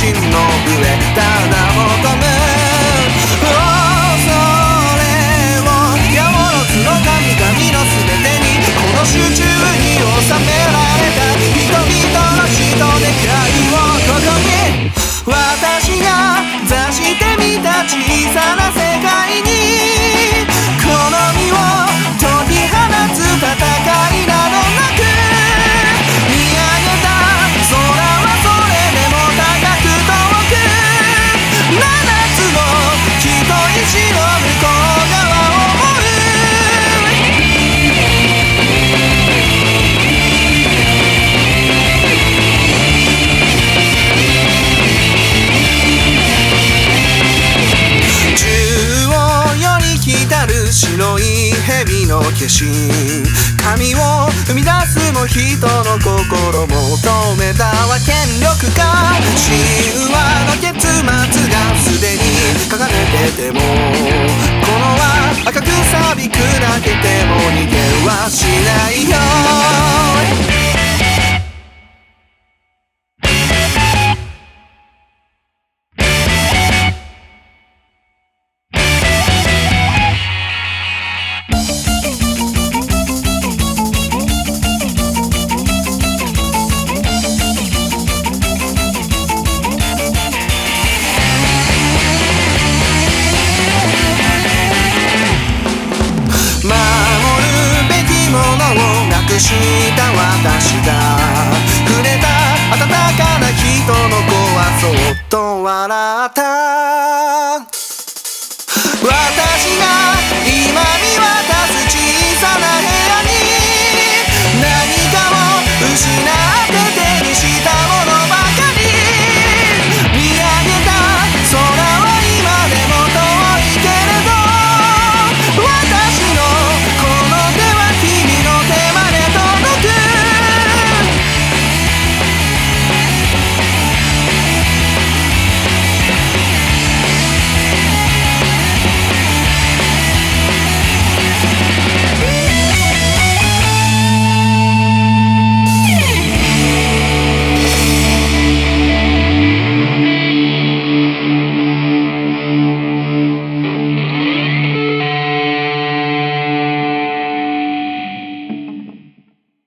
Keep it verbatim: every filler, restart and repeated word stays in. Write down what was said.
真の上ただ求む恐れをやおろずの神々の全てにこの集中に収められた人々の死と願いをここに私が座してみた小さな世界にこの身を解き放つ戦いなどなく見上げた空はそれでも高く遠く七つの木と石の向こう側を追う中央より来たる白い蛇の化身神を生み出すも人の心も止めたは権力か神話の結末がすでに書かれててもこの輪赤く錆び砕けても逃げはしないよした私が触れた温かな人の子はそっと笑った私が今見渡す